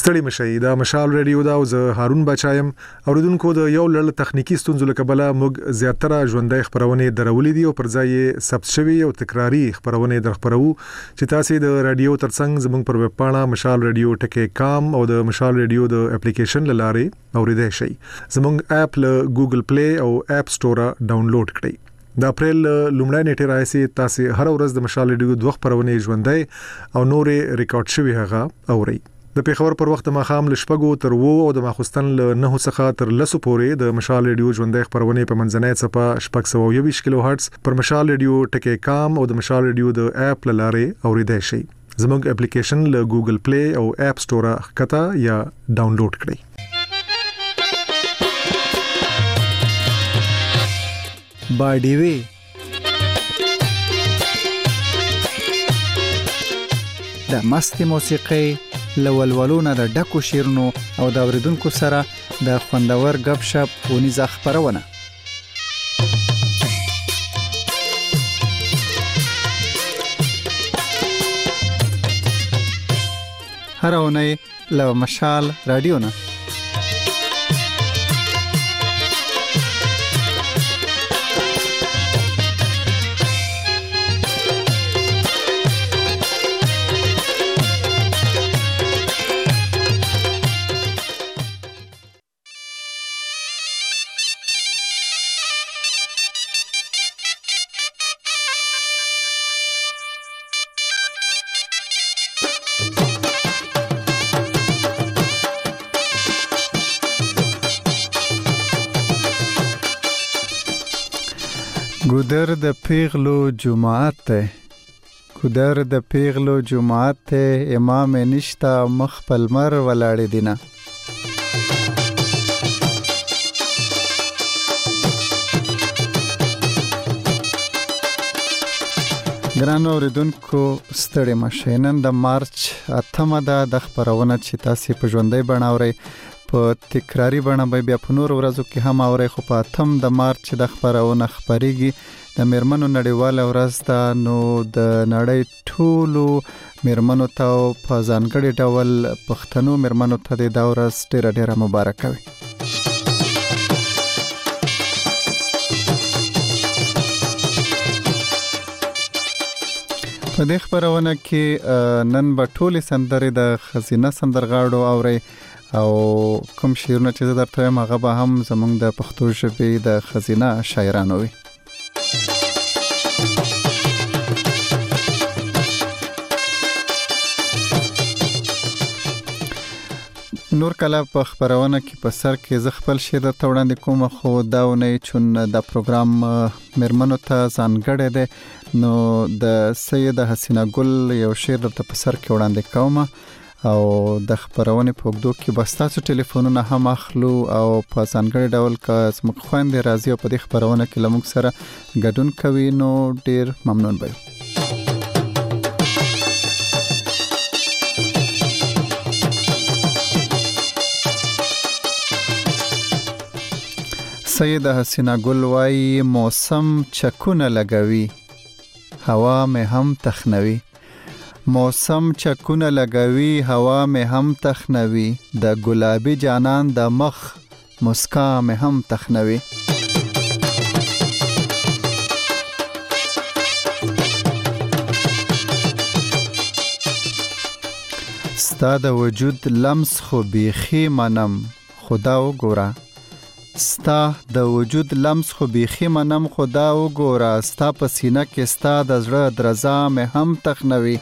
ستړي مشي دا مشال ریډیو دا او زه هارون بچایم اوریدونکو د یو لړ تخنیکی ستونزو له کبله موږ زیاتره ژوندۍ خبرونه درولې دي او پر ځای ثبت شوی او تکراری خبرونه درخبرو چې تاسو د رادیو ترڅنګ زموږ پر ویب پاڼه مشال ریډیو .com او د مشال ریډیو د اپلیکیشن لاره اوریدای شئ زموږ اپ له ګوګل پلی او اپ سٹور ډاونلوډ کړئ د اپریل لومړی نیټه راځي تاسو هر ورځ د مشال ریډیو دوه خبرونه ژوندۍ او نورې ریکارډ شوی هغه اورئ د پیښور پر وخت ماخام لشپګو تر وو او د ماخستن له 9 څخه تر 10 پورې د مشال ریډیو ژوندۍ خبرونه په منځنۍ صفه شپږ 120 کیلو هرتز پر مشال ریډیو .com او د مشال ریډیو د اپ لاره اوریدای شئ زموږ اپلیکیشن له ګوګل پلی او اپ سٹور ښکته یا ډاونلوډ کړئ باډیوي د مست موسیقي لولولونه د ډکو شیرونو او د اوریدونکو سره د خوندور غب شپ ونیزه خبرونه هر اونۍ له مشال رادیو نه ګودر د پیغلو جماعت ته ګودر د پیغلو جماعت ته امام نشتا مخ پلمر ولاړ دینه ګران اوریدونکو ستړي مشئ نن د مارچ 8 د خبرونه چې تاسو په ژوندۍ بڼاوري په تکراری بڼه به بیا په نور ورځو کې هم اوري خو په 8 د مارچ د خبرونه خبريږي د میرمنو نړیواله ورځ ده نو د نړۍ ټولو میرمنو ته په ځانګړي ډول پښتنو میرمنو ته د ورځ ډیره مبارک وي په دې خبرونه کې نن به ټولې سندرې د خزینه سندرغاړو اوري او کوم شعرونه چې درته وایم هغه به هم زموږ د پښتو ژبې د خزینه شاعرانو وي نور کله په خبرونه کې په سر کې ز خپل شعر ته وړاندې کوم خو دا ونه چون د پروګرام میرمنو ته ځانګړی دی نو د سید حسینه ګل یو شعر ته په سر کې وړاندې کوم او د خبرونه په وګړو کې بس تاسو ټلیفونونه هم اخلو او په ځانګړي ډول که زموږ خويندې راځي او په دې خبرونه کې لموږ سره ګډون کوي نو ډیر ممنون به سید حسینه ګل وايي موسم چکونه لګوي هوا مې هم تخنوي موسم چکونه لګوي هوا مې هم تخنوي د ګلابي جانان د مخ مسکا مې هم تخنوي ستا د وجود لمس خو بیخي منم خدا وګوره ستا د وجود لمس خو بیخي منم خدا وګوره ستا په سینه کې ستا د زړه درزا مې هم تخنوي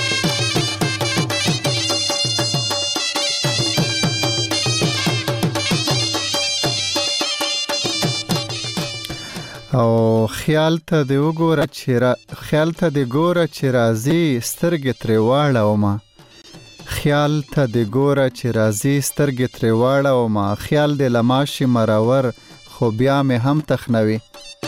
او خیال ته دی وګوره چې راځي سترګې ترې واړومه خیال ته دی ګوره چې راځي سترګې ترې واړومه خیال دی لماشي مرور خو بیا مې هم تخنوي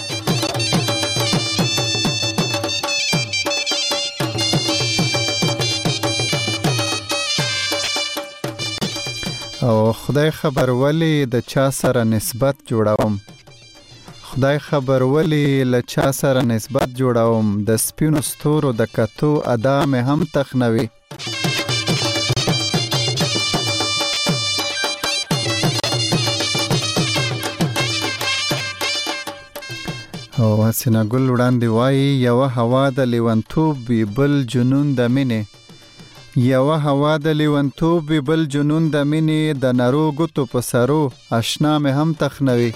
او خدای خبر ولی د چا سره نسبت جوړوم خدای خبر ولی له چا سره نسبت جوړوم د سپینو ستورو د کتو ادا مې هم تخنوي حسینه ګل وړاندې وایي یوه هوا د لیونتوب وي بل جنون د مینې یوه هوا د لیونتوب وي بل جنون د مینې د نرو ګوتو په سرو اشنا مې هم تخنوي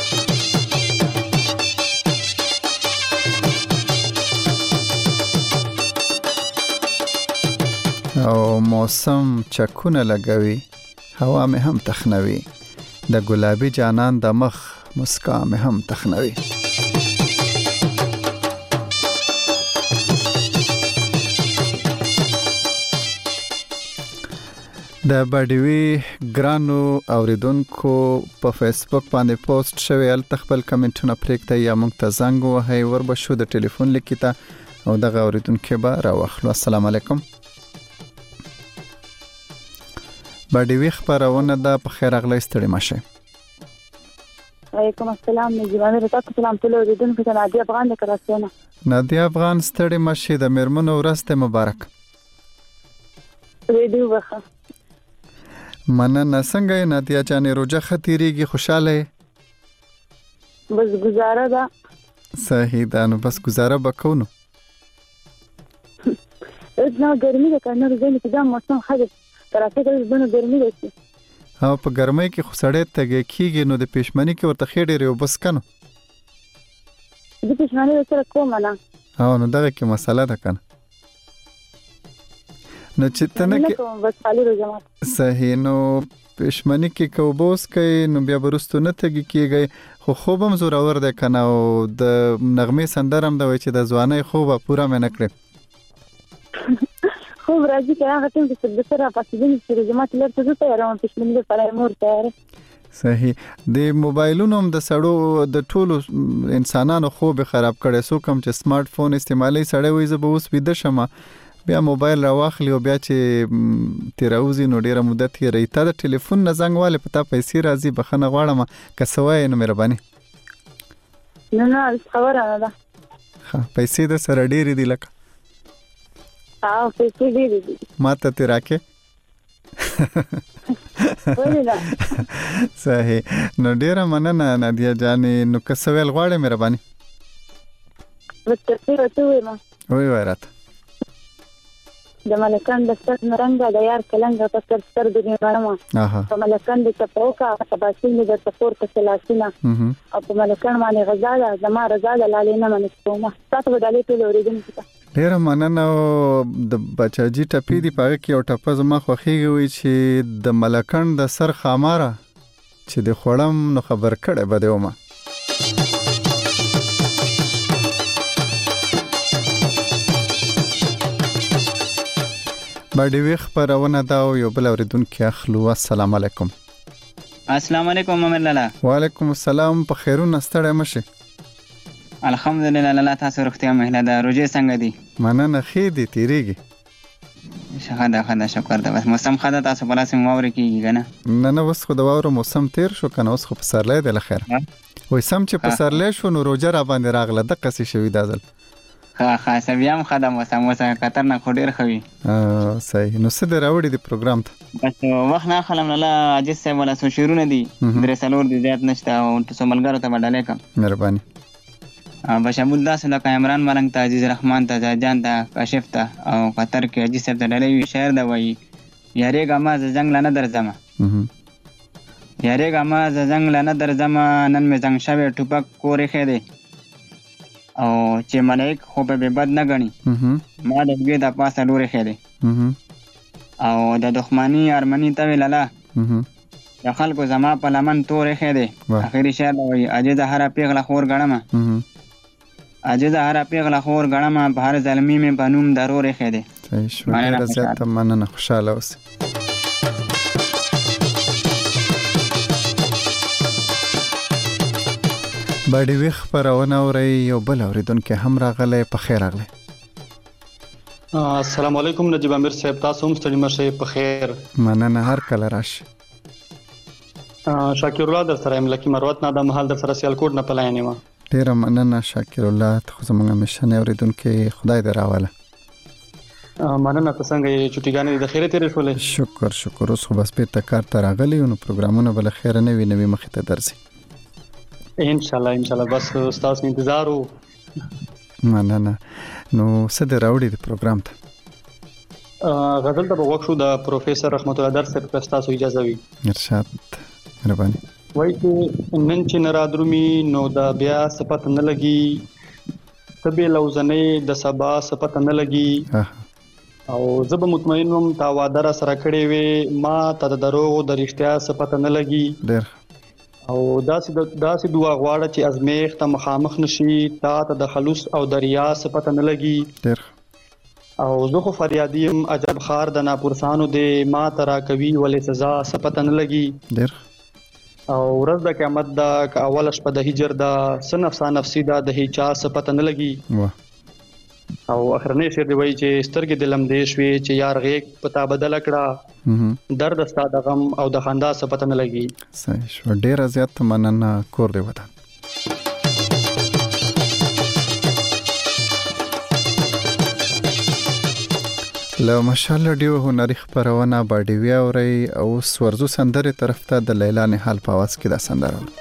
او موسم چکونه لګوي هوا مې هم تخنوي د ګلابي جانان د مخ مسکا مې هم تخنوي د بډوي ګرانو اوریدونکو په فیسبوک باندې پوسټ شوی ال تخپل کمنټونه پریکته یا موږ ته زنګ وهي وربشو د ټلیفون لیکیته او دغه اوریدونکو به راوخلو. السلام علیکم. بډوي خبرونه ده په خیر اغلی ستړي مشه. وعلیکم السلام. نجیبانه تاسو سلام ټول اوریدونکو ته نادیا افغان د کراسونه. نادیا افغان ستړي مشه د میرمنو ورځ ته مبارک. ویډیو وخه مننه. څنګه یې نادیا جانې روزه ختیریږي خوشاله بس گزاره ده صحیح ده نو بس گزاره وکونو اتنا ګرمي ده کنه زين کې دا موسم خاص ترافیک دونه ګرمي ده او په ګرمۍ کې خسړې تګ کیږي نو د پېشمنی کې ورته خېډې ریو بس کنه د پېشمنی سره کوم نه او نو دغه کې مسله ده کنه نو چې تنه کې بس خالی روزه صحیح نو پښمنی کې کوبوس کې نو بیا ورستو نه تګي کېږي خو خوبم زورور ده کنه او د نغمه سندرم د وای چې د ځواني خوبه پورا مې نکړه خوب راځي که هغه ټیم چې سره پاتې دي چې جماعت لرته زه تیارم پښمنی لپاره مور تیار صحیح. د موبایلونو هم د سړو د ټولو انسانانو خوب خراب کړي سو کم چې سمارټ فون استعمالي سړی وي زه به اوس ویده شمه بیا موبایل راواخلی او بیا چې تیراوزی نو ډیره مدت یې ریته د ټلیفون نه زنګ والے پتا پیسې راځي بخنه غواړم کسوای نو مهرباني نه خبره نه ده پیسې د سره ډیره دی لکه پیسې ډیره دي ماته تی راکې صحیح. نو ډیره مننه نادیا جانې نو کسویل غواړې مهرباني بس ته وای راته د ملکان د ستر نرنګ د یار کلنګ په ستر ستر د غړما په ملکان د چپوکا په باسي د سپور په سلاسینا او په ملکان باندې غزا د زما رضا د لالې نه منستومه تاسو بدلې ټول اوریدونکو ته ډیر مننه د بچاجي ټپی دی پاره کې او ټپه زما خوخیږي وي چې د ملکان د سر خاماره چې د خړم نو خبر کړه بده ومه بډوي خبرونه دا یو بل اوریدونکو اخلو. السلام علیکم. السلام علیکم امر لاله. وعلیکم السلام. په خیرونه ستړی مشه. الحمدلله الله تاسو روغتیا مهله ده روزه څنګه دي؟ مننه خې دي تیریږي. خدا شکر ده بس موسم خدا تاسو بلا سم واوري کیږي نه نه وس خو د واورو موسم تیر شو کنه اوس خو په سرلې د لخر وای سم چې په سرلې شو نو روزه را باندې راغله د قصې شوی دازل خاصه بیا هم خدام وسه کتر نه خډیر خوي صحیح. نو څه دراوړي دی پروګرام ته بس وخت نه خلم الله عجز صاحب ولا سو شیرونه دي درې سلور دي زیات نشته او تاسو ملګرو ته بدلې کا مهرباني بشمول داس لکه عمران ملنګ ته عزیز رحمان ته جان ته کاشف ته او قطر کې عجز صاحب ته ډلې شهر دا وایي یاري ګما زنګ لنه درځم یاري ګما زنګ لنه درځم نن مې زنګ شوه ټوپک کورې خېده او چې ملائک خو به بد نه غني ما د دې د پاسه لوري خېده او د دښمنی ارمنی ته ویلاله د خلکو زما په لمن تورې خېده اخیری شعر وایي عجز هر پیغله خور غړم عجز هر پیغله خور غړم په هر ظلمي مې بنوم ضروري خېده. صحیح شو ډیر زیات مننه خوشاله اوس. بډوي خبرونه اوري یو بل اوریدونکو هم راغله په خیر راغله. السلام علیکم نجیب امیر صاحب تاسو هم ستړي مشه په خیر. مننه هر کله راشي. شاکر الله در سره ملکی مروت نه د محل در سره سیالکوټ نه پلاینې ما ډیر مننه شاکر الله ته زمونږ مشنه اوریدونکو خدای دې راواله. مننه څنګه چټیګانې د خیره تیرې شولې شکر اوس خو بس په کار ته راغلی نو پروګرامونه بل خیر نه وي مخې ته درځي ان شاء الله بس تاسو انتظار مننه. نو څه د راوړي د پروګرام ته؟ غزل ته وګورئ د پروفیسور رحمت الله در صاحب تاسو اجازه وي ارشاد مهرباني. وایي چې نن چې نرادرومي نو دا بیا صفت نه لګي تبه لوزنې د سبا صفت نه لګي او زب مطمئنم تا وعده را سره کړې وي ما ته د دروغ د رښتیا صفت نه لګي ډېر او داسې دعا غواړه چې ازمیخ ته مخامخ نشي تا ته د خلوص او د ریا صفت نه لګي ډېر او زه خو فریادیم عجب خار د ناپرسانو دې ما ترا کوي ولې سزا صفت نه لګي ډېر او ورځ د قیامت دا ک اول شپه د هجر دا سنفسا نفسي دا د هیچا صفت نه لګي او اخرنه شعر دی وایي چې سترګې دلم دې شوي چې یار غیږ پتا بدل کړه درد ستا د غم او د خندا صفت نه لګي. صحیح شو. ډېر زیات مننه. کور دی وطن. له ماشاءالله ډیو هنري خبرونه باډیوي اوري او سورزو سندره طرف ته د لیلا نهال په आवाज کې دا سندره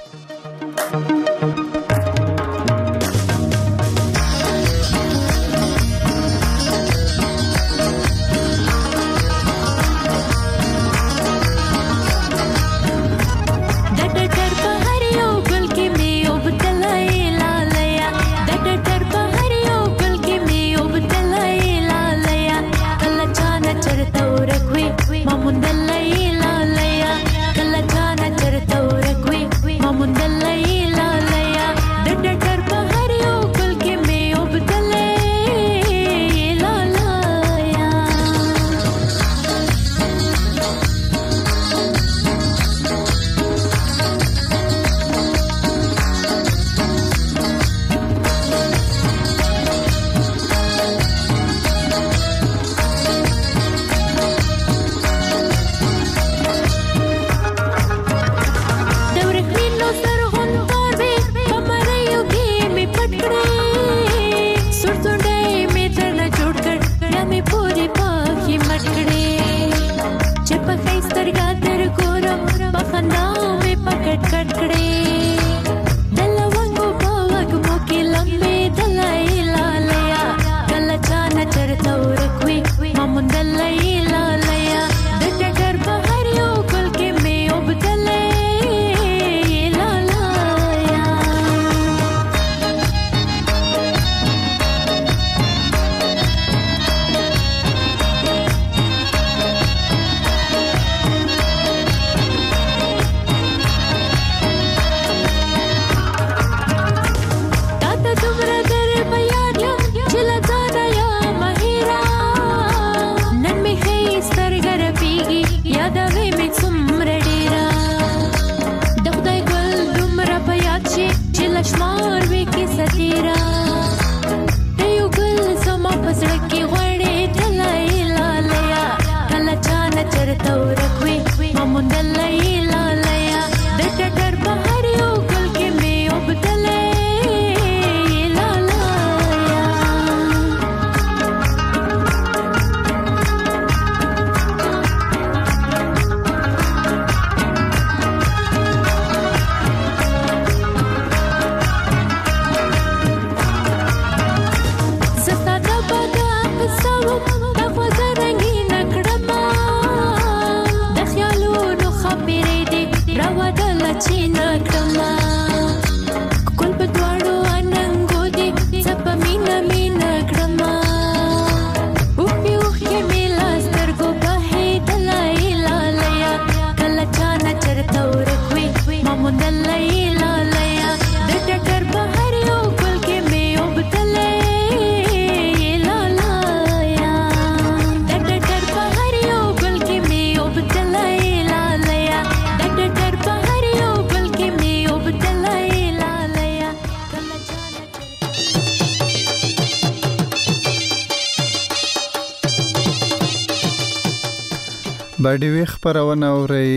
باډیوي خبرونه اوري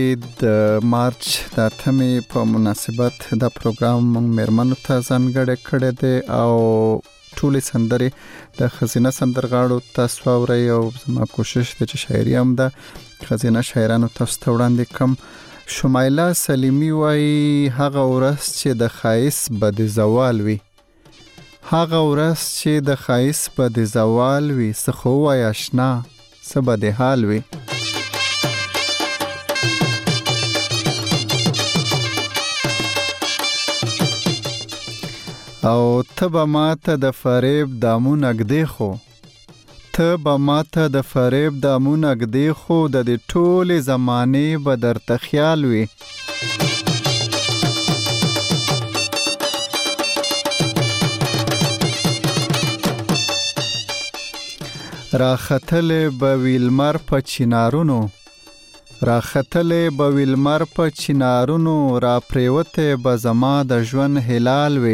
د مارچ د 8 په مناسبت دا پروګرام مېرمنو ته ځانګړی کړی دی او ټولې سندرې د خزینه سندرغاړو تاسو اوري او زما کوشش دی چې شاعري هم د خزینه شاعرانو تاسو ته وړاندې کوم. شمایله سلیمی وایي هغه ورځ چې د خایس بد زوال وي هغه ورځ چې د ښایست به د زوال وي څه خو ووایه اشنا څه به د حال وي. او ته به ماته د فریب دامونه ږدې خو ته به ماته د فریب دامونه ږدې خو د دې ټولې زمانې به درته خیال وي. راختلې به وي لمر په چنارونو راختلې به وي لمر په چنارونو را پریوتې به زما د ژوند هلال وي.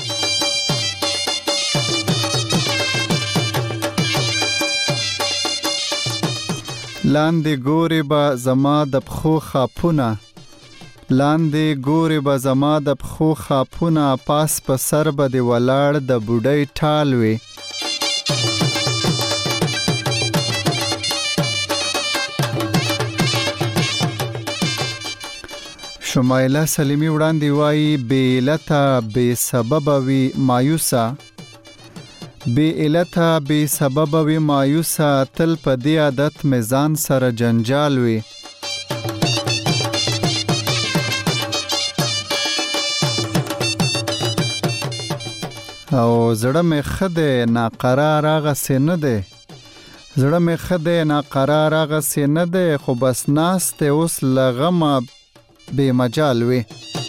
لاندې ګورې به زما د پښو خاپونه لاندې ګورې به زما د پښو خاپونه پاس په سر به د ولاړ د بوډۍ ټال وي. شمایله سلیمی وړاندې وایي بې علته بې سببه وي مایوسه بې علته بې سببه وي مایوسه تل په دې عادت مې ځان سره جنجال وي. او زړه مې ښه دی ناقرار هغسې نه دی زړه مې ښه دی ناقرار هغسې نه دی خو بس ناست دی اوس له غمه بې مجال وي.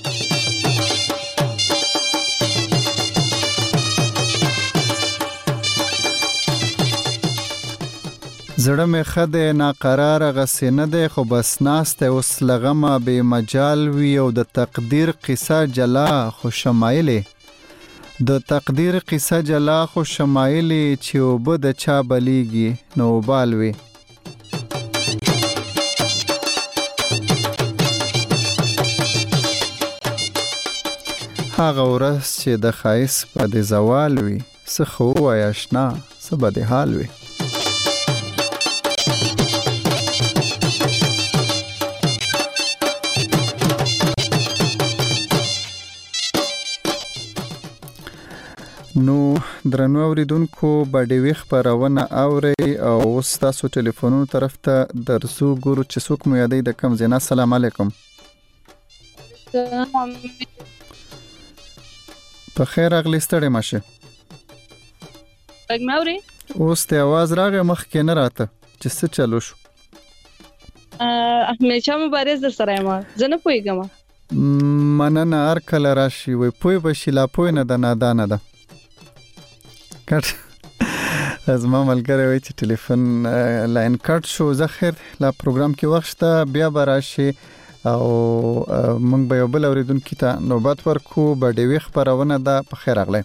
زړه مې ښه دی ناقرار هغسې نه دی خو بس ناست دی اوس له غمه بې مجال وي. او د تقدیر قصه جلا خو شمایلې د تقدیر قصه جلا خو شمایلې چې اوبه د چا بلیږي نو وبال وي. هغه ورځ چې د ښایست به د زوال وي څه خو ووایه اشنا څه به د حال وي. نو درنو اوریدونکو بډیوي خپرونه اوري او اوس تاسو ټلیفونونو طرف ته درځو ګورو چې څوک مو یادوي د کوم ځای نه. السلام علیکم. په خیر راغلی ستړی مه شې. غږ مې اورې؟ اوس د اواز راغی مخکې نه راته چې څه چلو شو. همیشه مبارز در سره یم زه نه پوهېږم. مننه هر کله راشي وایي پوه به شي لا پوه نه ده نادانه ده. کټ زما ملګری وایي چې ټلیفون لاین کټ شو. زه خیر لا پروګرام کې وخت شته بیا به راشي او موږ به یو بل اوریدونکي ته نوبت ورکو. بډیوي خپرونه ده په خیر راغلی.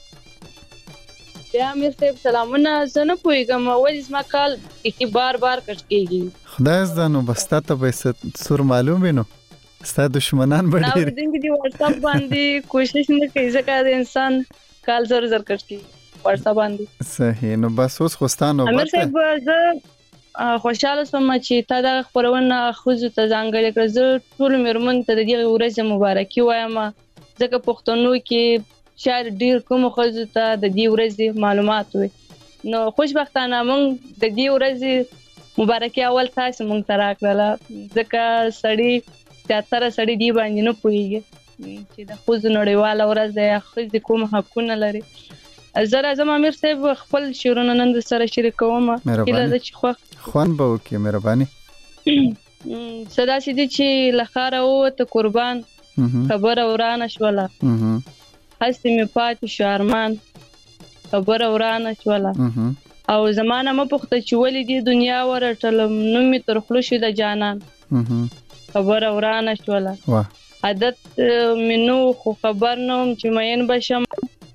بیا امیر صاحب سلامونه. زه نه پوهېږم ولې زما کال کې بار بار کټ کېږي. خدای زده نو بس تا ته به سور معلوم وي نو ستا دشمنان به ډېر اورېدونکي دې وټساپ باندې کوشش نه کوي ځکه د انسان کال زر زر کټ کېږي وټساپ باندې. صحیح نو بس اوس خو ستا نوبت امیر صاحب زه خوشحاله شوم چې تا دا خپرونه ښځو ته ځانګړې کړه. زه ټولو مېرمنو ته د دغې ورځې مبارکي وایم ځکه پښتنو کې شاید ډېر کومو ښځو ته د دې ورځې معلومات وي. نو خوشبختانه موږ د دې ورځې مبارکي اول تاسو موږ ته راکړله ځکه سړي زیاتره سړي دې باندې نه پوهېږي چې د ښځو نړیواله ورځ ده یا ښځې کوم حقونه لري. زه راځم امیر صاحب خپل شعرونه نن سره شریکوم. هیله ده چې خوند به وکړي. مهرباني. څه داسې دي چې له ښاره ووته قربان خبره ورانه شوله هسې مې پاتې شو ارمان خبره ورانه شوله او زما نه مه پوښته چې ولې دې دنیا ورټلم نوم مې تر خولو شو د جانان خبره ورانه شوله عادت مې نو خو خبر نه وم چې مین به شم.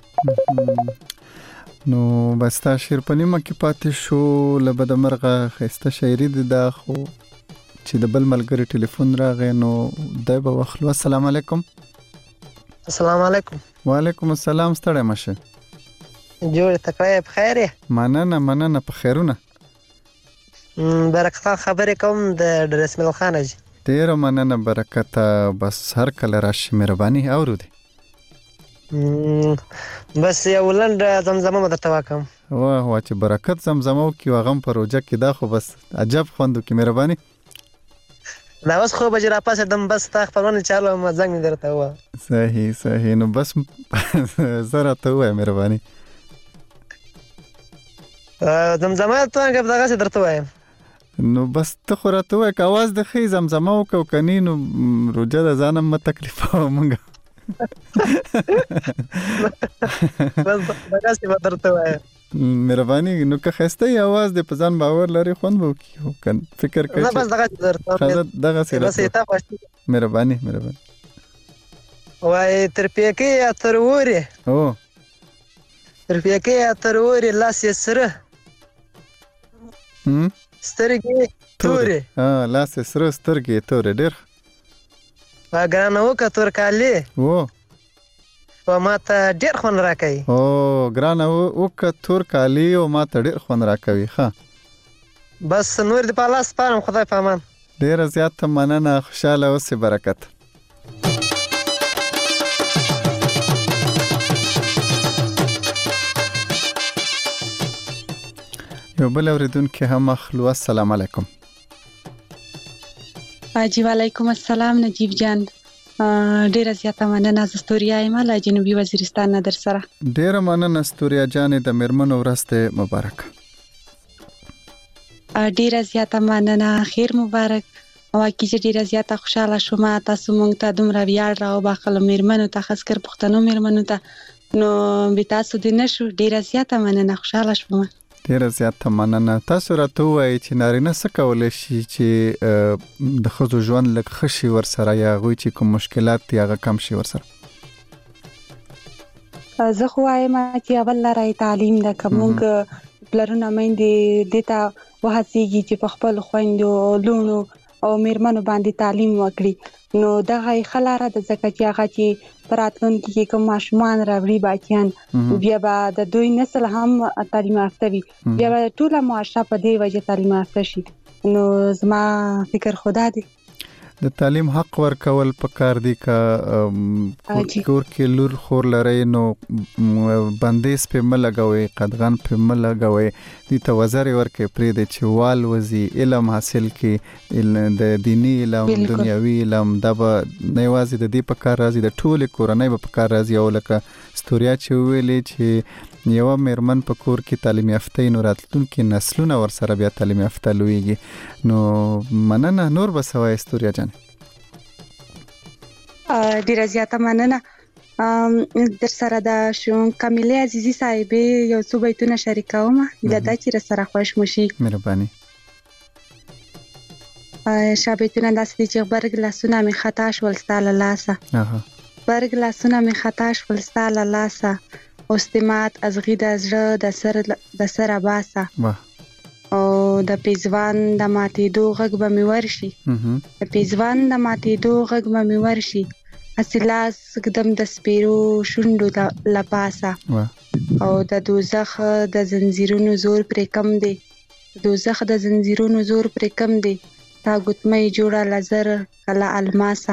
نو بس تا شعر په نیمه کې پاتې شو. له بدمرغه ښایسته شاعري ده دا خو چې د بل ملګري ټلیفون راغی نو دی به واخلو. السلام علیکم. السلام علیکم. وعلیکم السلام. ستړی مه شې. جوړ تکړه په خیر یې؟ مننه په خیرونه. برکت خان خبرې کوم د ډرسمل خان اجي. ډېره مننه برکت. بس هر کله راشي مهرباني اورو دی. بس یو لنډ زمزمه به درته وکړم. واه چې برکت زمزمه وکړي هغه هم په روژه کې دا خو بس عجب خوند وکړي. مهرباني. دا اوس خو بجې راپاڅېدم بس ستا خپرونه چالو وم زنګ مې درته ووهه. صحیح نو بس زه راته ووایه مهرباني. زمزمه ته دغسې درته وایم. نو بس ته خو راته ووایه که اواز د ښې زمزمه وکړو که نه نو روژه د ځان هم مه تکلیفوه مونږ. بس دغسې به درته وایم. مهرباني. نو که ښایسته یې اواز دی په ځان باور لري خوند به وکړي که فکر کوي نه بس دغسې درته دغسې مهرباني. وایي تر پیکې یا تر اورې تر پیکې یا تر اورې لاس یې سره سترګې تورې. لاس یې سره سترګې تورې. ډېر ګرانه وکړه تور کالي او ما ته ډېر خوند راکوي. ګرانه وکړه تور کالي او ما ته ډېر خوند راکوي. ښه بس نور دې په الله سپارم. خدای په امان. ډېره زیاته مننه. خوشحاله اوسې. برکت. یو بل اوریدونکي هم اخلو. السلام علیکم. جی وعلیکم السلام نجیب جان. ډیره زیاته مننه. زه ستوریا یم له جنوبي وزیرستان نه در سره. ډیره مننه ستوریا جانې. د میرمنو ورځ دې مبارک. ډیره زیاته مننه. خیر مبارک. واقعي چې ډیره زیاته خوشاله شوم تاسو مونږ ته دومره ویاړ راوبخلو میرمنو ته، خاص کر پښتنو میرمنو ته. نو به تاسو دې نشو. ډیره زیاته مننه. خوشاله شوم. ډیره زیاته مننه. تاسو راته وایي چې نارینه څه کولی شي چې د ښځو ژوند لږ ښه شي ورسره یا هغوی چې کوم مشکلات دي هغه کم شي ورسره؟ زه خو وایم چې اول لاره یې تعلیم ده. که موږ پلرونه میندې دې ته وهڅېږي چې په خپلو خویندو لوڼو او میرمنو باندې تعلیم وکړي نو دغه یې ښه لاره ده، ځکه چې هغه چې په راتلونکي کې کوم ماشومان راوړي بچیان بیا به د دوی نسل هم تعلیم یافته وي، بیا به ټوله معاشره په دې وجه تعلیم یافته شي. نو زما فکر خدا دی د تعلیم حق ورکول پکار دي. که کور کې لور خور لري نو بندیز په ملګوي، قدغن په ملګوي، دي ته وزر ورکې پرې د چوال وزي علم حاصل کې د دینی علم دنیوي علم د نوازي د دې پکار راځي د ټول کورنۍ په پکار راځي. او لکه ستوریا چې ویلې چې یو میرمن په کور کې تعلیم یافته نو راتلونکي نسلونه ورسره بیا تعلیم یافته لویږي. نو مننه. نور به سوای ستوریا جان؟ ډیره زیاته مننه. در سره د کاملې عزیزي صاحبې یو څو بیتونه شریکوم دا چې سره خوښ مشي. مهرباني. شابهتونه داسې دي چې برګ لاسونه می خطا شول ستا له لاسه، برګ لاسونه می خطا شول ستا له لاسه، استمات از غي د زړه د سره باسه، او د پیزوان د ماتېدو غږ به مې ورشي، د پیزوان د ماتېدو غږ به مې ورشي، حسلاس قدم د سپیرو شونډو لپاسه، او د دوزخ د زنجیرونو زور پرې کم دی، دوزخ د زنجیرونو زور پرې کم دی، تا ګوتمۍ جوړه لزر کله الماسه.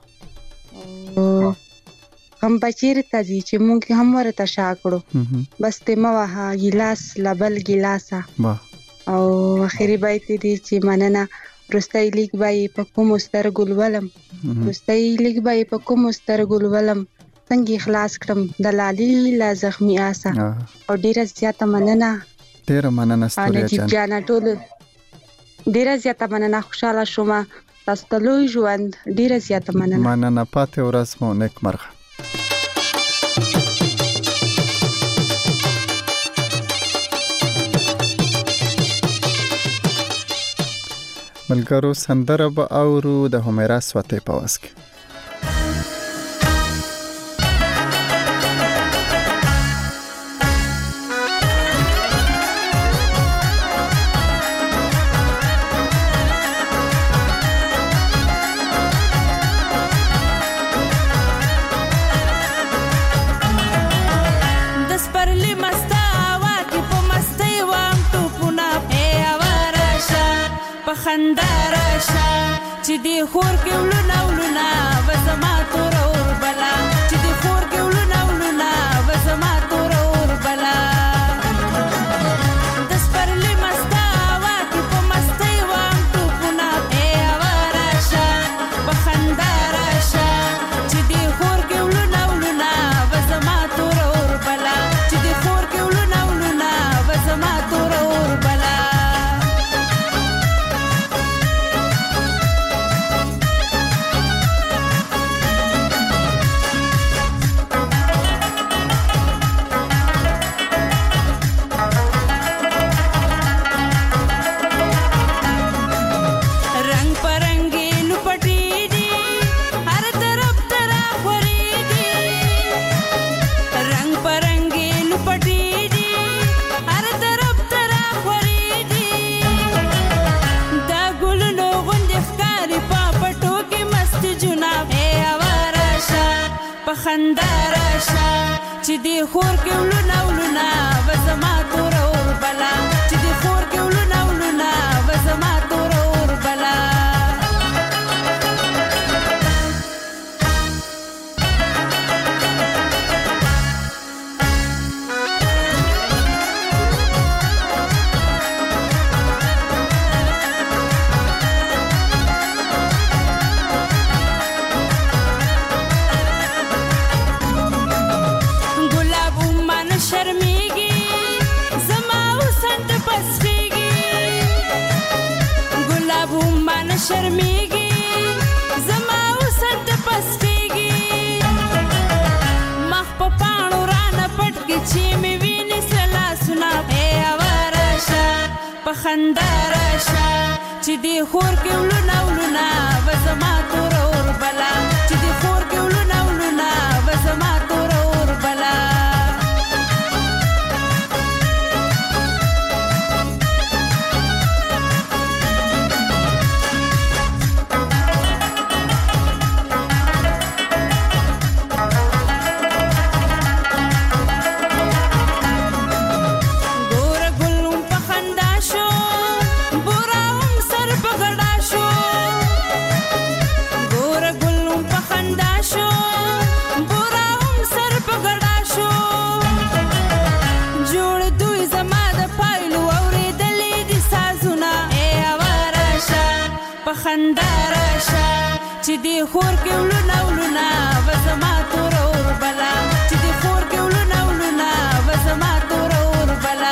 هم بچیر ته دي چې مونږ هم ورته شا کړو، بس ته موها ګلاس لبل ګلاسه. او اخیری بیت دي چې مننه پرستای لیک بای په کوم سترګل ولم، پرستای لیک بای په کوم سترګل ولم، څنګه اخلاص کړم د لالي لا زخمی آسه. او ډیره زیاته مننه. ډیره مننه ستوري جان ټول ډیره زیاته مننه. خوشاله شوم تاسو ته لوی ژوند. ډیره زیاته مننه. مننه. پاتې ورځ مو نیک مرغه. ملګرو سندره به اورو د همیرا سوته په واس کې. خنداراشا چې دی خور کې ولونه ولونه وزما تور اور بلا چې دی خور کې ولونه ولونه خندا راشه چې دی خور کې ولونه ولونه وزما تور اور بلا چې دی خور کې ولونه ولونه وزما تور اور بلا شرمیږي زما وسط پسکیږي مخ په پاڼو رانه پټ کې چې مې وینې سلاسونه ای راشه په خندا راشه چې دی خور کې ولونه ولونه وزما تور اور بلا چې دی خور کې ولونه ولونه وزما تور اور بلا خندا راشه چې دی خور کې ولونه ولونه وزما تور اور بلا چې دی خور کې ولونه ولونه وزما تور اور بلا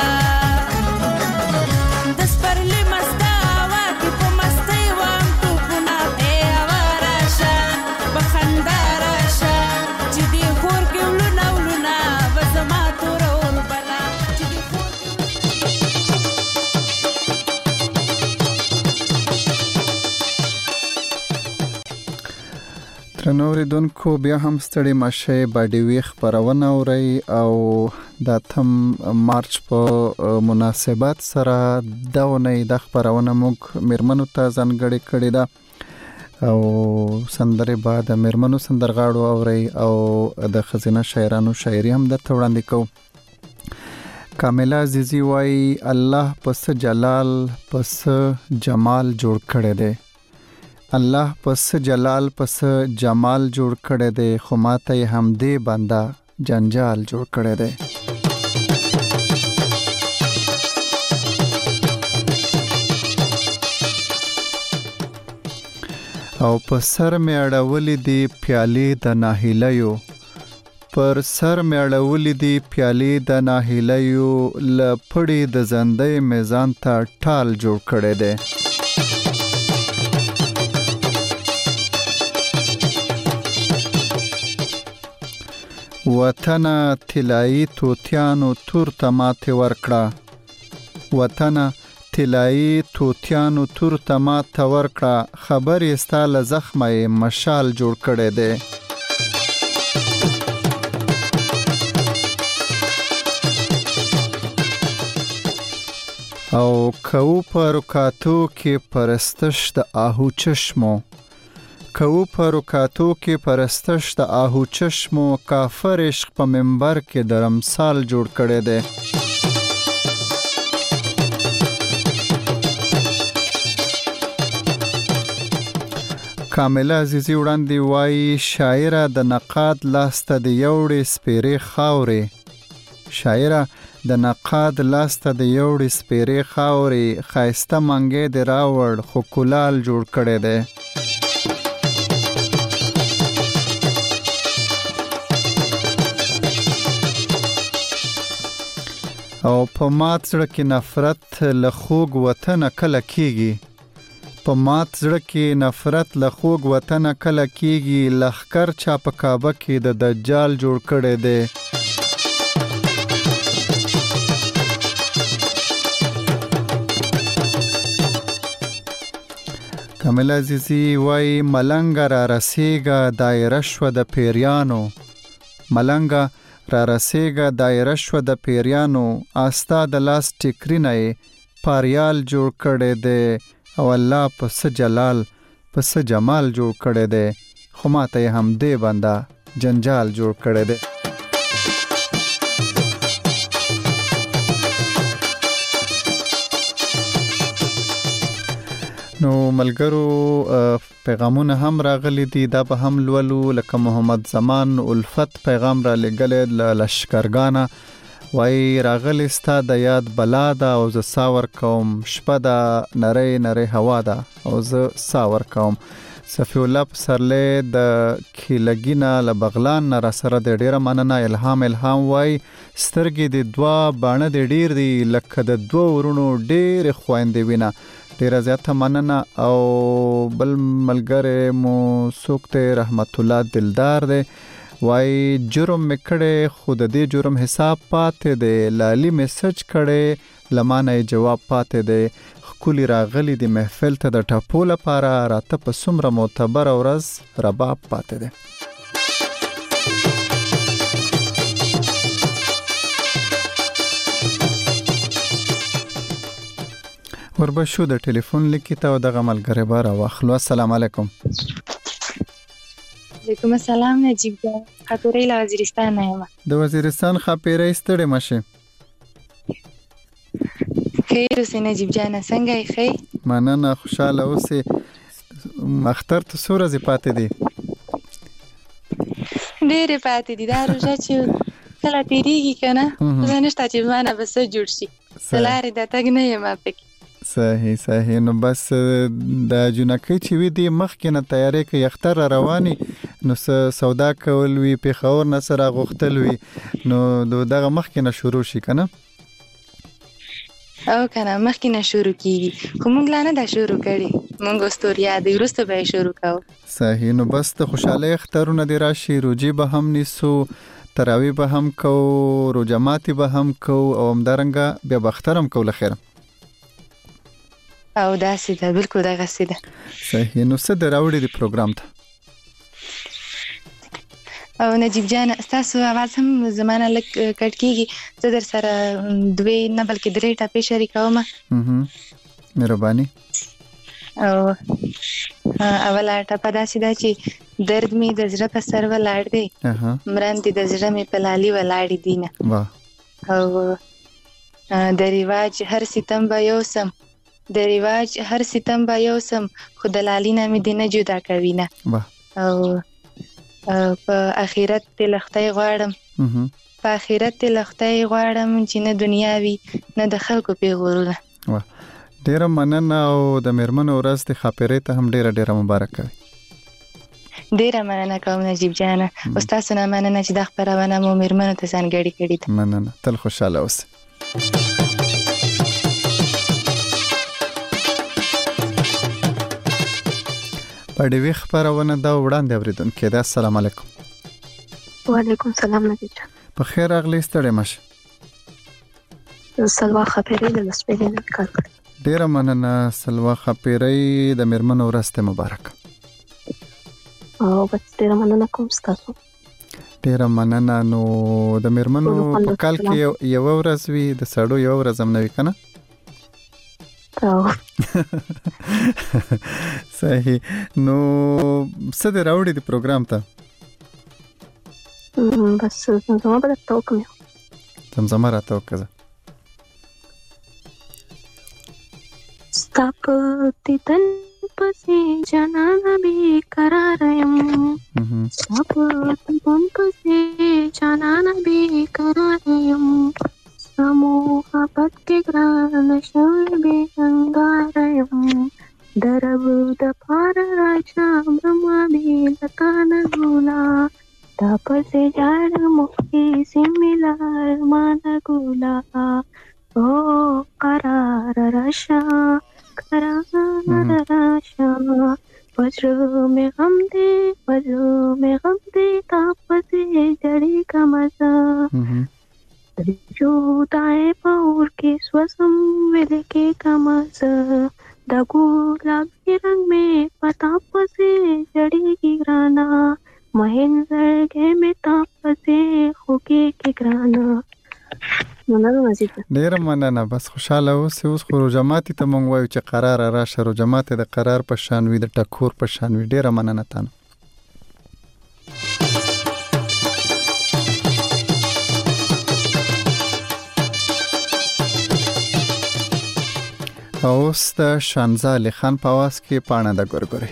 د سپرلی مستا وا کې په مستی وام توپونه ای راشه په خندا راشه چې دی خور کې ولونه ولونه وزما تور اور بلا چې دی خور نوریدونکو بیا هم ستړي مشه باډي وی خبرونه اوري او د 8 مارچ په مناسبت سره دونه د خبرونه موږ مرمنو ته ځانګړي کړی دا او سندره بعد مرمنو سندرغاړو اوري او د خزینه شاعرانو شاعري هم د توړاندې کو کاملا عزیزی وای الله پس جلال پس جمال جوړ کړی دی الله پس جلال پس جمال جوړ کړی دی خو ماته هم دې بندا جنجال جوړ کړی دی او په سر مې اړولې دی پیالې د ناهیلیو پر سر مې اړولې دی پیالې د ناهیلیو لپړې د زندې میزان ته ټال جوړ کړی دی وطن طلایی توتیانو تور تماته ورکړه وطن طلایی توتیانو تور تماته ورکړه خبر یې ستاله زخمه مشال جوړ کړی دی او کو پر رکاتو کې پرستش د آهو چشمو کو پر رکاتو کې پرستش د آهو چشمو کافر عشق په منبر کې درمسال جوړ کړی دی کاملا عزیزی وړاندې وای شاعره د نقاد لاسته د یوړې سپیرې خاورې شاعره د نقاد لاسته د یوړې سپیرې خاورې خایسته منګې د راوړ خو کولال جوړ کړی دی او په مات زړه کې نفرت له خوږ وطن کله کیږي په مات زړه کې نفرت له خوږ وطن کله کیږي لخر چا په کعبه کې د دجال جوړ کړی دی کامل عزیزی وای ملنګ را رسیږه دایره شو د پیریانو ملنګ را رسیږه دایره شو د پیریانو آستا د لاس ټیکرینه پاریال جوړ کړی دی او الله پس جلال پس جمال جوړ کړی دی خو ماته هم دې بندا جنجال جوړ کړی دی. نو ملګرو پیغامونه هم راغلي دي، دا به هم لولو. لکه محمد زمان الفت پیغام را لګلې لشکرګانه، وای راغلی ستا د یاد بلا ده او زه ساور کوم، شپه ده نری نری هوا ده او زه ساور کوم. صفی الله پسرلی د کیلګینا لبغلان را سره د ډیره مننه. الهام وای سترګې د دوا باڼه د ډیر دی لکه د دوه ورونو ډیر خويندې وینا. ډیره زیاته مننه. او بل ملګری مو سوکته رحمت الله دلدار دی، وای جرم میکړه خود دې جرم حساب پاتې دی، لالی میسج کړي لمانه جواب پاتې دی. خولي راغلي د محفل ته د ټاپو لپاره راته په سمره معتبر ورځ رباب پاتې دی. وربشو د ټلیفون لیکي ته دغه ملګری بار واخلو. السلام علیکم. وعلیکم السلام. نجیب جان خاطرې له وزیرستان نه یم. د وزیرستان خاطرې ستړي مشه. خیر اوسې نجیب جان، څنګه یې؟ خیر مننه، خوشاله اوسې. اختر ته څو ورځې پاتې دي؟ ډېرې پاتې دي. دا روژه چې کله تېرېږي که نه زه نشته چې مانه به څه جوړ شي، د لارې د تګ نه یم پکې. صحیح. نو بس د جنکۍ چې وي دی مخکې نه تیاری کوي، اختر را رواني نو سودا کول وي، پیښور نه سره غوښتل وي، نو دغه مخکې نه شروع شي که نه؟ او کنه مخکې نه شروع کیږي، خو موږ لا نه دا شروع کړي، موږ استوریا دی وروسته به شروع کوو. صحیح. نو بس د خوشحالۍ اخترونه دی راشي، روجي به هم نیسو، تراوی به هم کو، روجه ماتي به هم کو، او همدارنګه بیا به اختر هم کو لخیره. او داسې ده، بالکل دغسې ده. صحیح. نو څه در راوړي دی پروګرام ته؟ او نجیب جان ستاسو आवाज هم زمانه لک کټ کیږي، زه در سره دوی نه بلکې درې ټاپې شریکوم. مهرباني. او اوله ټاپه داسې ده چې درد می د زړه په سر ولاړ دی، مرندې د زړه می په لالي ولاړې دي نه. او د رواج هر ستم به یوسم، د رواج هر ستم به یوسم، خو د لالي نه می دې نه جدا کوي نه. او په آخرت تلختای غواړم، په آخرت تلختای غواړم چې نه دنیا وي نه د خلکو پیغورونه. ډیره مننه. او د میرمنو ورځ د خاطرې ته هم ډیره مبارک وي. ډیره مننه کوم نجیب جان، او تاسو نه مننه چې د خبرونه مو میرمنو ته ځانګړي کړي دي. مننه، تل خوشاله اوسئ. پړې خبرونه دا وړاندې اوریدونکو دا. السلام علیکم. وعلیکم السلام نجیب جان. په خیر راغلی، ستړي مشه. سلوا خبرې د سپېلې نه کار کړ. ډیره مننه سلوا خبرې، د میرمنو ورځ ته مبارک. او بس ډیره مننه کوم تاسو. ډیره مننه. نو د میرمنو په کال کې یو ورځ وي، د سړو یو ورځ هم نه وي کنه؟ صحیح. نو څه د راوړي د پروګرام ته؟ بس زما به درته وکړم. زمزمه راته وکړه. ستا په دیدن پسې جانانه بېقرار یم، ستا په دیدن پسې جانانه بېقرار یم، ستا محبت کې ګرانه شوې بېانګاره یم، د رب دپاره راشه مړمه بې له تا نه ګوله، تا پسې جاړم هېڅ مې لار مانه ګوله، او قرار راشه قرار راشه، پزړه مې غم دی تا پسې جړېږمه زه، د جدایۍ په اور کې سوځم ویلې کېږمه زه، د ګلابي رنګ مې په تا پسې جړېږي ګرانه، مهین زړګی مې تا پسې خوږېږي ګرانه. ډیره مننه. بس خوشاله اوسې. اوس خو روژه ماتي ته مونږ وایو چې قرار راشه، روژه ماتي د قرار په شان وي، د ټکور په شان وي. ډیره مننه تانه. اوس د شانزال خان په आवाज کې پاڼه د ګورګوري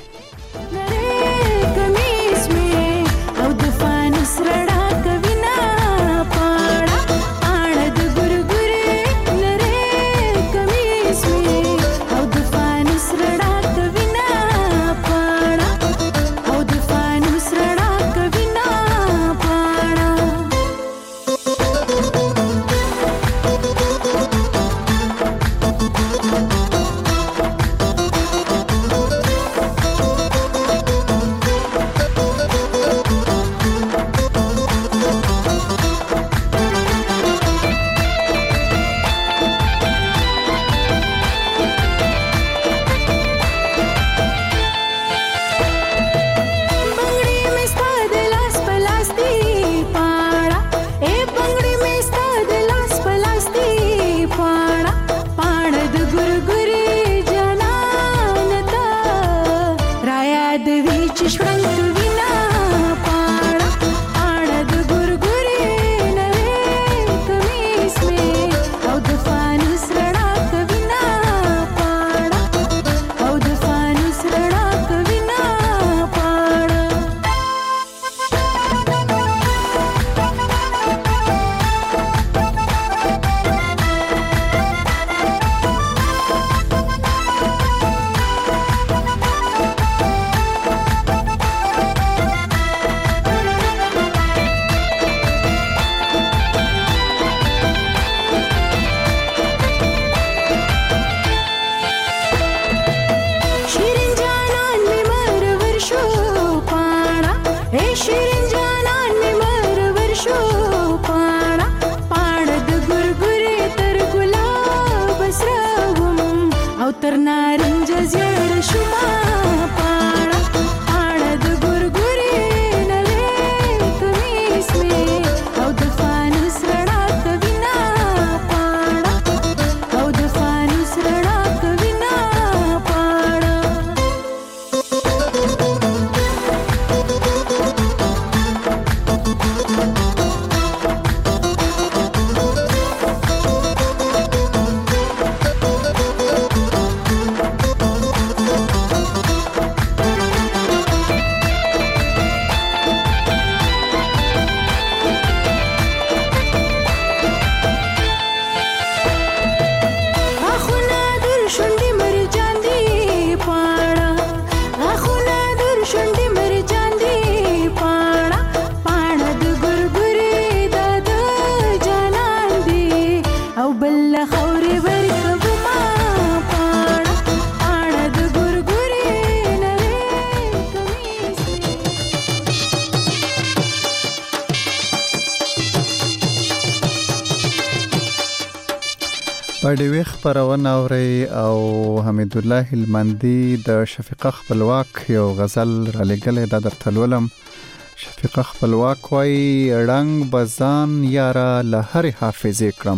پډوي خبرونه اوري او حمید الله هلمندي د شفیقه خپلواک یو غزل را لګلې د درتلولم شفیقه خپلواک وای رنگ بزان یارا لهر حافظې کړم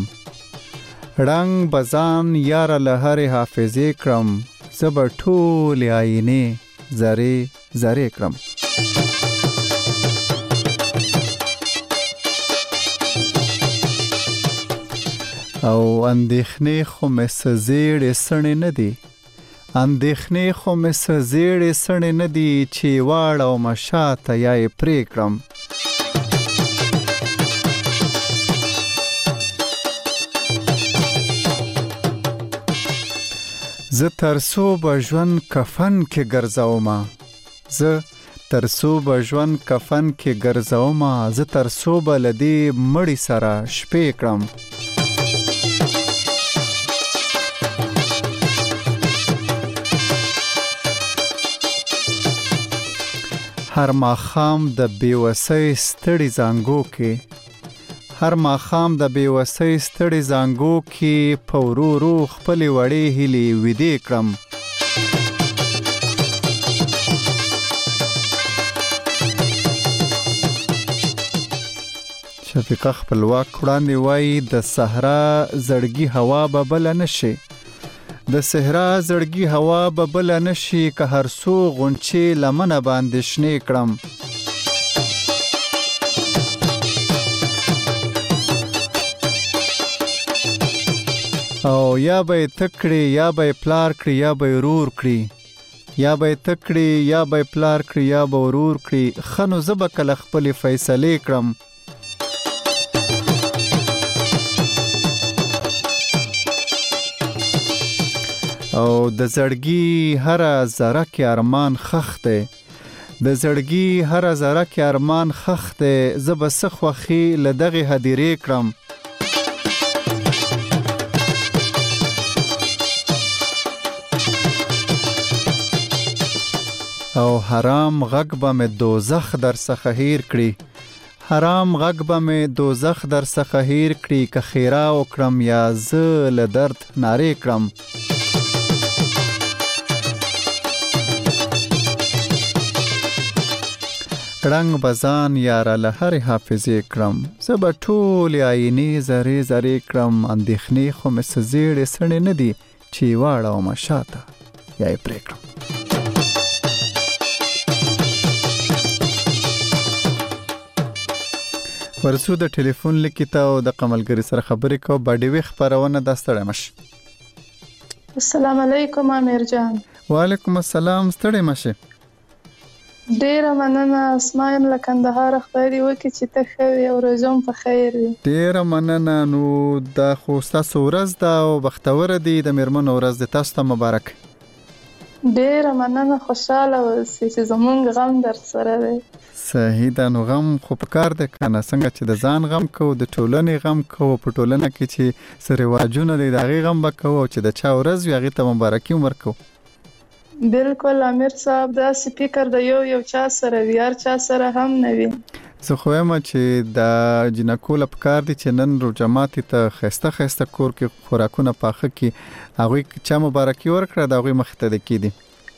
رنگ بزان یارا لهر حافظې کړم زبر ټول آینه زری زری کړم او اندېخنې خو مې سزیړې سڼې نه دي اندېخنې خو مې سزیړې سڼې نه دي چې واړه او مشاته یا یې پرې کړم زه ترسو به ژوند کفن کې ګرځومه زه ترسو به ژوند کفن کې ګرځومه زه ترسو به له دې مړي سره شپې کړم هر ماخام د بیوسۍ ستړي زانګو کې هر ماخام د بیوسۍ ستړي زانګو کې پورو روح خپل وړې هلي ویدې کړم شفیقه خپلواک وړاندې وای د صحرا زړګي هوا به بل نشي د صحرا زړګي هوا به بل نشي که هر سو غونچې لمنه باندې شنې کړم او یا به تکړي یا به پلار کړي یا به ورور کړي یا به تکړي یا به پلار کړي یا به ورور کړي خنو زب کله خپل فیصله کړم او د زړګي هر ذره کې ارمان خخ دی د زړګي هر ذره کې ارمان خخ دی زب سخوخي لدغه هدیره کړم او حرام غږ به مې دوزخ در څخه هیر کړي حرام غږ به مې دوزخ در څخه هیر کړي که خیره وکړم یا زه له درد نارې کړم رنگ بزان یاره له هرې حافظې کړم زه به ټولې آینې ذرې ذرې کړم اندېښنې خو مې څه زیړې سړې نه دي چې یې واړومه شاته یا یې پرې کړم ورسو د ټلیفون لیکي ته او د قملګری سره خبرې کو باډیوي خبرونه د ستړی مش السلام علیکم امیر جان وعلیکم السلام ستړی مشه ډیره مننه اسماعیل له کندهار خدای دې وکړي چې ته ښه وې او روزم په خیر وي ډیره مننه نو دا خو ستاسو ورځ ده او بختوره دی د میرمنو ورځ د تاسو ته مبارک ډیره مننه خوشاله اوسئ چې زمونږ غم در سره دی صحیح ده نو غم خو پکار دی کنه څنګه چې د ځان غم کو د ټولنې غم کو په ټولنه کې چې سره رواجونه دي د هغې غم به کوو چې د چا ورځ وي هغې ته مبارکي ورکو بالکل امیر صاحب داسې فکر د یو چا سره وي هر چا سره هم نه وي زه خو یم چې د جنکو له پکار دي چې نن روجماتي ته ښایسته ښایسته کور کې خوراکونه پاخه کړي هغوی چا مبارکي ورکړه د هغوی مخې ته دې کېدي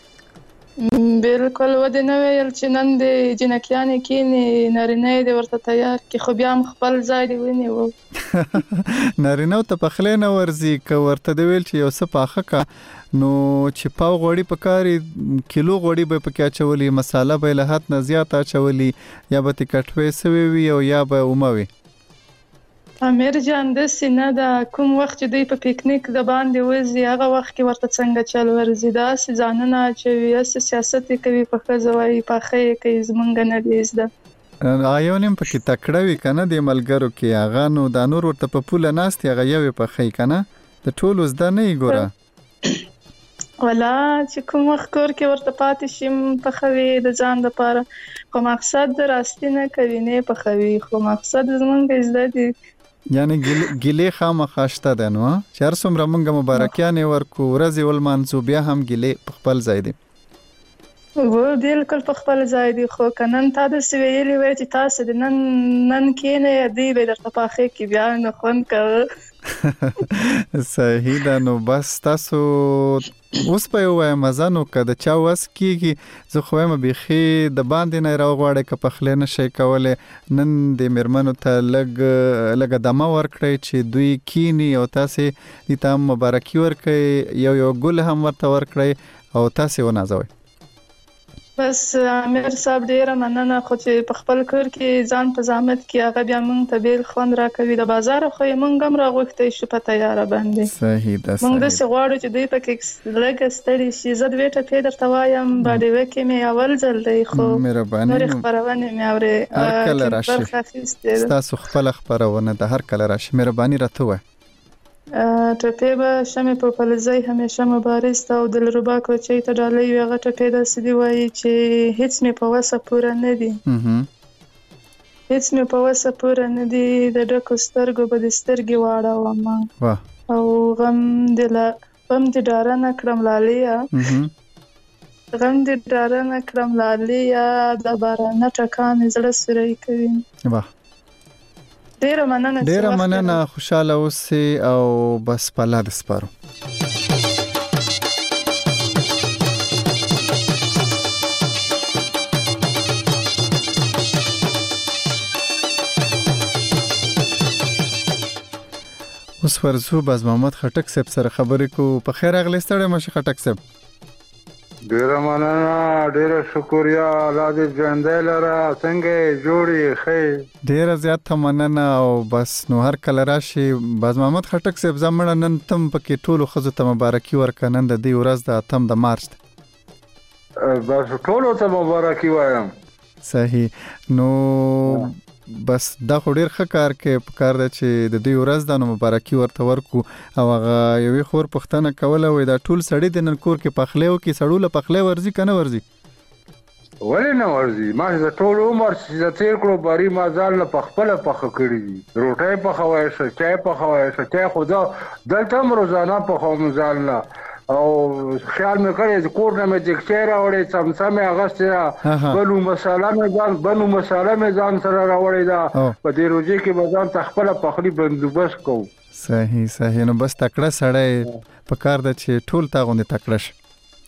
بالکل ودې نه ویل چې نن د جنکیانې کېنې نارینه یې دې ورته تیار کړي خو بیا هم خپل ځای دې ونیو نارینهو ته پخلی نه ورځي که ورته دې ویل چې یو څه پاخه که نو چې پاو غوړي پکاري کیلو غوړي به پکې اچولي مساله به له حد نه زیات اچولي یا به تې کټوې سوي وي او یا به اومه وي امیر جان داسې نه ده کوم وخت چې دوی په پکنیک د باندې وځي هغه وخت کې ورته څنګه چل ورځي داسې ځانونه اچوي داسې سیاست یې کوي په ښځه وایي پاخه یې کوي زمونږ نه دی زده یو نیم پکې تکړه وي که نه د ملګرو کې هغه نو دا نور ورته په پوله ناست هغه یو یې پخی که نه د ټولو زده نه یې ګوره ولا چې کوم وخت کور کې ورته پاتې شي پخوي د ځان لپاره خو مقصد راستي نه کوي نه پخوي خو مقصد زمونږ زده دي یعنی ګیلې خامخا شته ده نو چې هر څومره موږ مبارکیانې ورکو ورځې ولمانځو بیا هم ګیلې په خپل ځای دي بالکل په خپل ځای دي خو که نن تا داسې ویلي وای چې تاسې د نن کېنئ دوی به درته پاخې کړي بیا نو خوند کوه صحیح ده نو بس تاسو اوس به یې ووایم نو که د چا وس کېږي زه خو وایم بیخي د باندې نه یې راوغواړئ که پخلی نه شئ کولی نن د میرمنو ته لږه دمه ورکړئ چې دوی کینی او تاسې دې ته هم مبارکي ورکړئ یو ګل هم ورته ورکړئ او تاسې ونازوئ بس امیر صاحب ډیره مننه خو چې په خپل کور کې ځان په زحمت کې هغه بیا مونږ ته بیل خوند راکوي د بازار خو یې مونږ هم راغوښتی شو په تیاره باندې صحیح ده مونږ داسې غواړو چې دوی پکې لږه ستړي شي زه دوې ټپې درته وایم باډیوه کې مې اول ځل دی خو نورې خپرونې مې اورې هر کله راشي ستاسو خپله خپرونه ده هر کله راشي مهرباني راته ووایه ټپې به شمې په فلزۍ همیشه مبارز ته او دلربا کوچۍ ته ډالۍ وي هغه ټپې داسې دي وایي چې هیڅ مې په وسه پوره نه دي هیڅ مې په وسه پوره نه دي د ډکو سترګو به د سترګې واړوم او غم دې ډاره نه کړم لاليه غم دې ډاره نه کړم لاليه د بارانه ټکا مې زړه سوری کوي ډیره مننه خوشاله اوسئ او بس په الله دې سپارو اوس ورځو باز محمد خټک صاحب سره خبرې کو په خیر اغلی ستړی مشه خټک صاحب ډیره مننه، ډیره شکریا. الله دې ژوندی لره. څنګه جوړې ښې؟ ډیره زیاته مننه. او بس نو هر کله راشي باز محمد خټک صاحب زمړه نن تم پکې ټولو ښځو ته مبارکي ورکړه. نن د دې ورځ د 8 د مارچ بس ټولو ته مبارکي وایم. صحیح. نو بس دا خو ډیر ښه کار کې په کار ده چې د دې ورځ د مبارکي ورته ورکو. او هغه یوې خور پښتنه کوله وای دا ټول سړی د نن کور کې پخلی وکړي، سړو له پخلی ورځي که نه ورځي؟ ولې نه ورځي؟ ما د ټول عمر چې تیر کړو باري ما ځان له پخپله پخه کړي دي. روټۍ پخوی شه، چای پخوی شه. چای خو زه دلته هم روزانه پخوم ځان له. او خیال مې کړی چې کور نه مې دیګچی راوړی، څمڅه مې اغوستې ده، بنو مساله مې ځان سره راوړې ده. په دې روژې کې به ځان ته خپله پخلي بندوبست کوو. صحیح صحیح. نو بس تکړه سړی په کار ده چې ټول تا غوندې تکړه شي.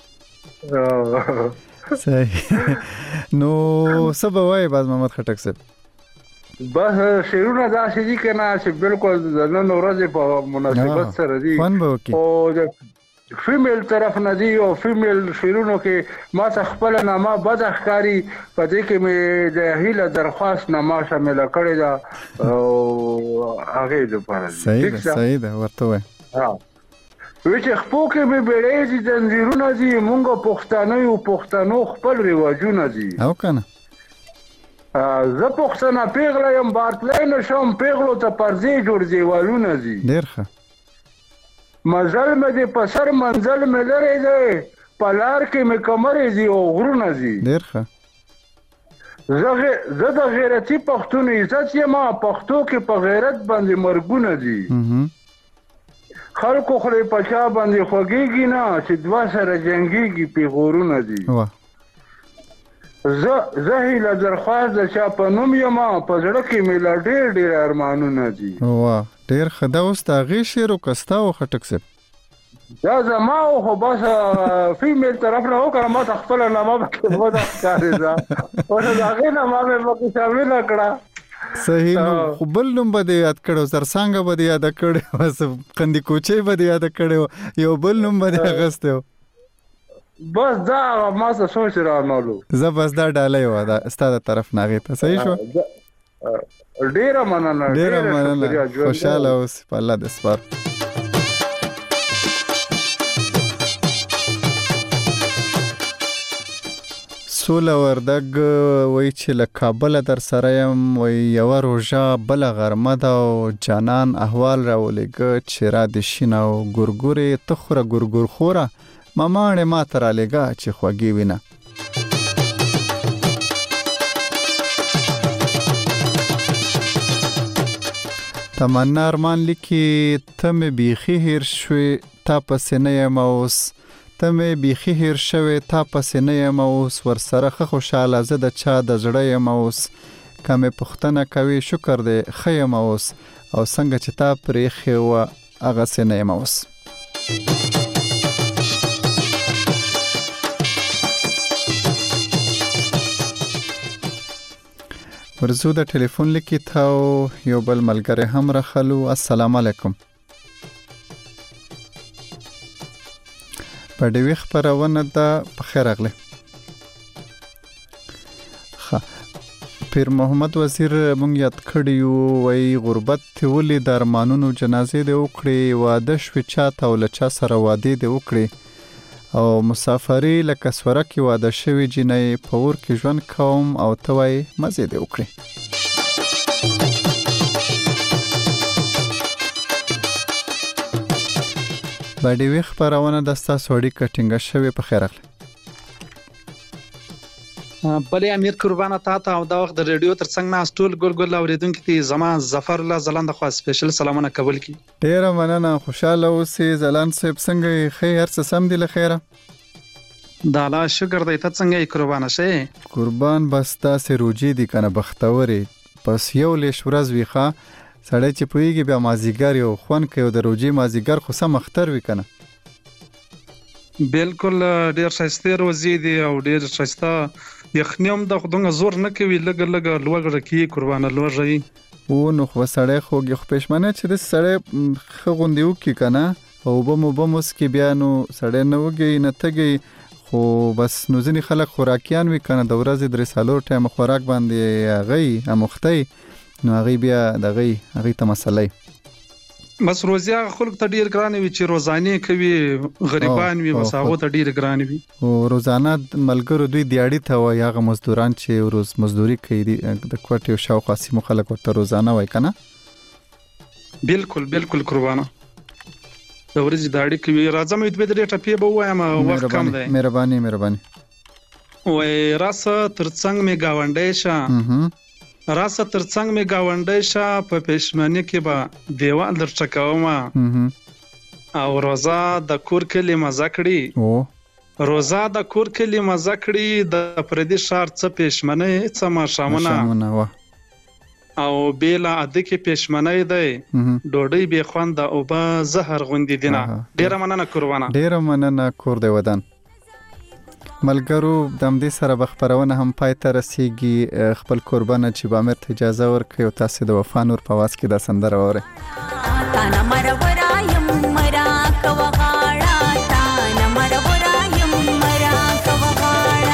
صحیح. نو څه به وایې باز محمد خټک صاحب؟ بس شعرونه داسې دي که نه چې بالکل د نن ورځې په مناسبت سره دي. خوند به وکړي. او فیمیل طرف نه دی او فیمیل شعرونو کې ما ته خپل نامه بد ښکاري. په دې کې مې د هیله درخواست نامه شامله کړې ده او هغې دپاره. صحیح ده صحیح ده. ورته وایه وی چې خپو کې مې بیړۍ دي، ځنځیرونه دي، مونږ پښتانه یو، پښتنو خپل رواجونه دي. او که نه زه پښتنه پیغله یم، بارتلی نه شم، پیغلو ته پرځې جوړ دیوالونه دي. ډېر ښه. مزل مې دی په سر منزل مې لرې دی، په لار کې مې کمرې دي او غرونه دي. ډېر ښه. زه د غیرتي پښتون عزت یم، پښتو کې په غیرت باندې مرګونه دي. خلکو خولې په چا باندې خوږېږي نه چې دوه سره جنګېږي پیغورونه دي. زه هیله درخواست د چا په نوم یم، په زړه کې مې لا ډېر ډېر ارمانونه دي. واه ډېر ښه. دا اوس د هغې شعر او که ستا و خټک صاحب؟ دا زما و، خو بس فیمیل طرف نه وکړه. ما ته خپله نامه پکې بده ښکارېده، اوس د هغې نامه مې پکې شامله کړه. صحیح. نو خو بل نوم به دې یاد کړی و، زرڅانګه به دې یاده کړی و، قندي کوچۍ به دې یاده کړی و، یو بل نوم به دې اخیستی و. بس دا ما څه سوچ رانالو. زه بس دا ډالۍ وه دا ستا د طرف نه هغې ته. صحیح شو. ډیره مننه. ډیره مننه. خوشاله اوسې. په الله دې سپارو. سوله وردګ وایي چې له کابله در سره یم، وایي یوه روژه بله غرمه ده او جانان احوال راولېږه چې را دې شینه او ګورګورې ته خوره ګورګور خوره مماڼې ما ته رالیږه چې خوږې وینه. تمنا ارمان لیکي ته مې بیخي هیر شوې تا پسې نه یم اوس، ته مې بیخي هیر شوې تا پسې نه یم اوس، ورسره ښه خوشحاله زه د چا د زړه یم اوس، که مې پوښتنه کوي شکر دی ښه یم اوس، او څنګه چې تا پرېښې وه هغسې نه یم اوس. ورزو د ټلیفون لیکي تاو یو بل ملګری هم راخلو. السلام علیکم. په ډیوی خپرونه ده په خیر راغلی. پیر محمد وزیر مونږ یاد کړي یو، وایي غربت ته ولې د ارمانونو جنازې دې وکړي، واده شوې چاته او له چا سره وادې دې وکړي، او مسافري لکه سوره کې واده شوي جینۍ په اور کې ژوند کوم او ته وایي مزې دې وکړي. په ډیوی خپرونه د ستاسو اړیکه ټینګه شوې. په خیر راغلی. بلې امیر قربانه تا ته او دا وخت د ریډیو تر څنګ ناست ټول ګل اوریدونکو ته زما ظفر الله ځلاند خو سپیشل سلامونه قبول کی. ډیره مننه. خوشاله اوسې ځلاند صاحب. څنګه خیر هر څه سم دی له خیره؟ دا الله شکر دی. ته څنګه یې قربانه شې؟ قربان بس تاسې روجې دي کنه بختورې، بس یو لیش ورځ وي ښه سړی چې پوهېږي بیا مازدیګر یو خوند کوي، د روجې مازدیګر خو سم اختر وي کنه. بالکل ډیر ښایسته روزې دي او ډیر ښایسته یخنی هم د خدونګه زور نه کوي، لګ لوګ کی قربانه لوږی او نو خو سړی خوږي خو پېشمنه چې د سړی ښه غوندې وکړي که نه او اوبه موس کې بیا نو سړی نه وږي نه تږي خو بس نو ځینې خلک خوراکیان وي کنه د ورځې 3 ټایم خوراک باندې هغه امختي نو هغه بیا هغه ته مسلې بس روزي هغه خلک ته ډیر ګران وي چې روزانه کوي غریبان وي بس هغه ته ډیر ګران وي او روزانه ملګرو دوی دیاړي ته وي هغه مزدوران چې روز مزدوري کوي د کوټې او شاوخوا سیمو خلک ورته روزانه وای کنه بالکل قربانه د ورځې داړي کوي راځم یو د ډېر ټپې به وایم وخت کم دی مهرباني وای راسه ترڅنګ می گاونډي شه راسه ترڅنګ می گاونډي شه په پښمنۍ کې به دیوال درچکوما او روزا د کور کلی مزه کړی روزا د کور کلی مزه کړی د پردي شهر څه پښمنۍ څه ماشامونه او بیلا اده کې پښمنۍ دی ډوډۍ به خوند او به زهر غوندي دینه ډیره مننه قربانه ډیره مننه کور دی ودان ملګرو د همدې سره بخبرونه هم پای ته رسیږي خپل قربانه چې به امر ته اجازه ورکړي او تاسو د وفا نور په واس کې د سندره وره تانا مرورا یم مرا کوغاړه تانا مرورا یم مرا کوغاړه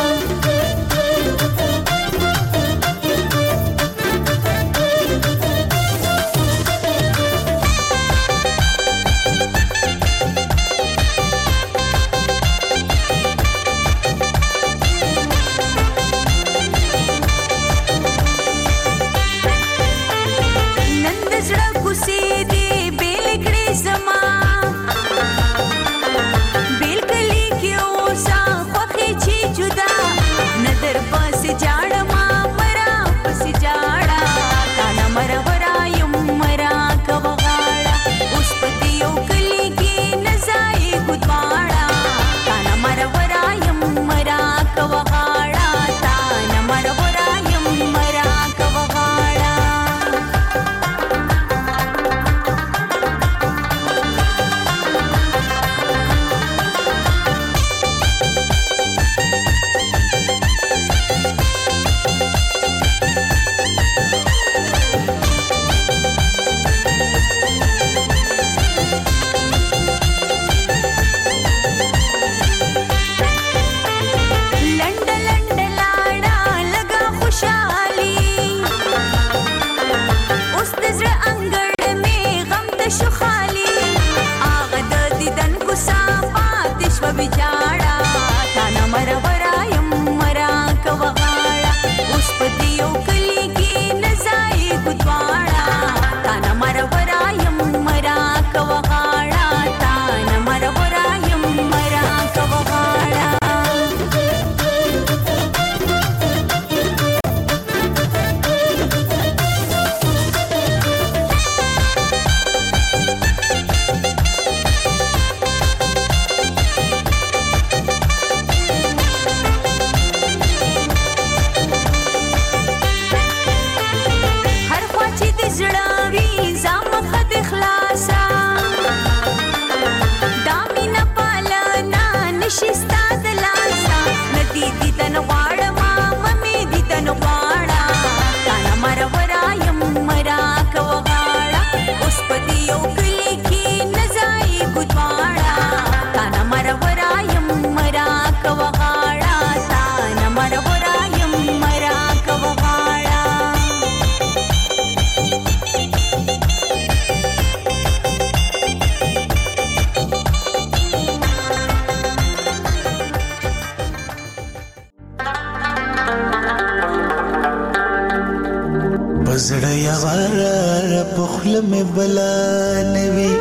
زړه یوار په خله مې بلا نوي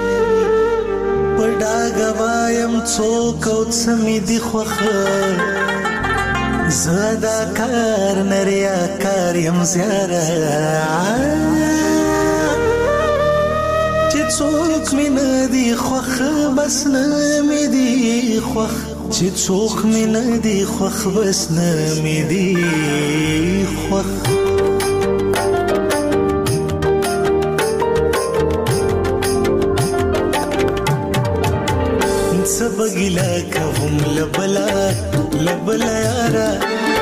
پډا غوایم څوک او څه مې دی خوخه زدا کار نریا کار یم زیاره چې څوک مې نه دی خوخه بس نه مې دی خوخ چې څوک مې نه دی خوخ بس نه مې دی خوخ سبګیلا کوم لبلا یارا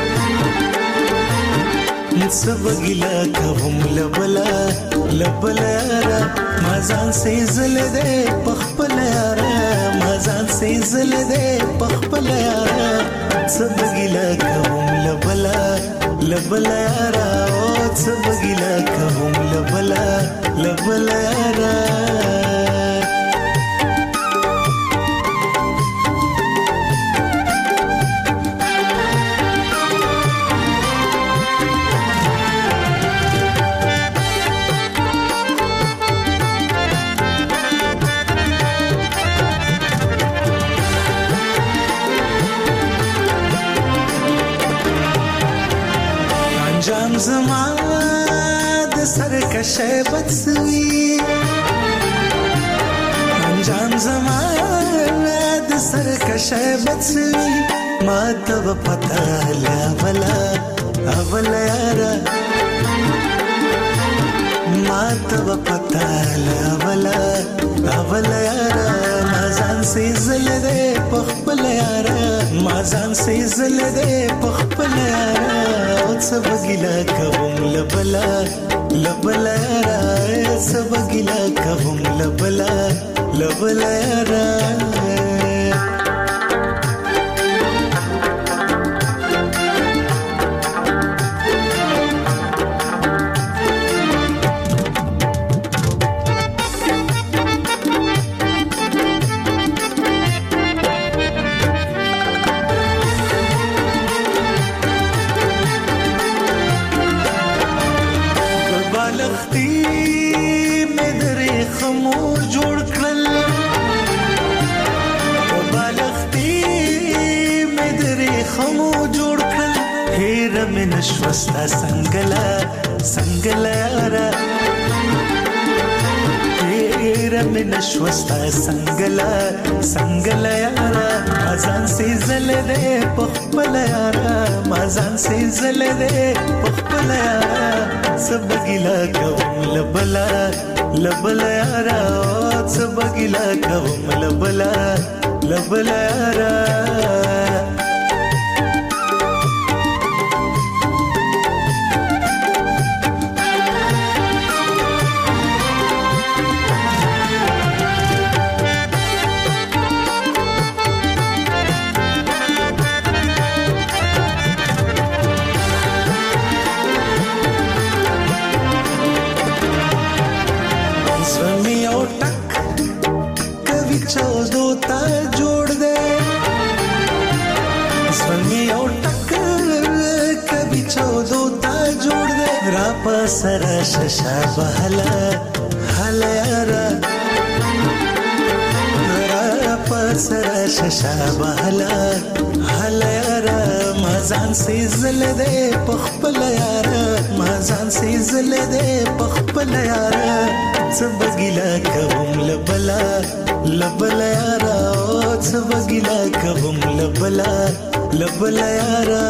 سبګیلا کوم لبلا یارا ما ځان سي زل دې پخپل یارا ما ځان سي زل دې پخپل یارا سبګیلا کوم لبلا لبلا یارا او سبګیلا کوم لبلا لبلا یارا زما د سر کشه بڅوي انجام زما د سر کشه بڅوي ما ته پتا لا ولا اولا یارا ما ته پتا لا ولا اولا یارا ما ځان سي زل دې پخپل یارا ما ځان سي زل دې پخپل یارا سبګیلا کوم لبلا لبلا یارا سبګیلا کوم لبلا لبلا یارا نشوستا سنگلا سنگلا یارا تیرا میں نشوستا سنگلا سنگلا یارا مازان سی زل دے پخپل یارا مازان سی زل دے پخپل یارا سبگیلا کوم لبلا لبلا یارا سبگیلا کوم لبلا لبلا یارا سرا ششا بهلا هلا یارا را سرا ششا بهلا هلا یارا ما ځان سي زل دې پخپل یارا ما ځان سي زل دې پخپل یارا سبګیلا کوم لبلا لبلا یارا سبګیلا کوم لبلا لبلا یارا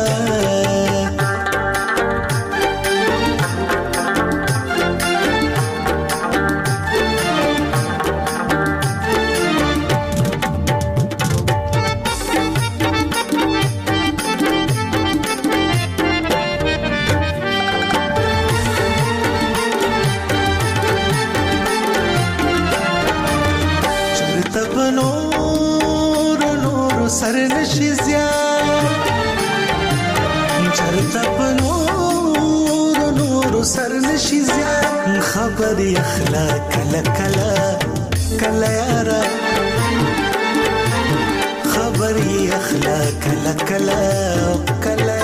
خبر اخلاق کلا کلا کلا یارا خبر اخلاق کلا کلا کلا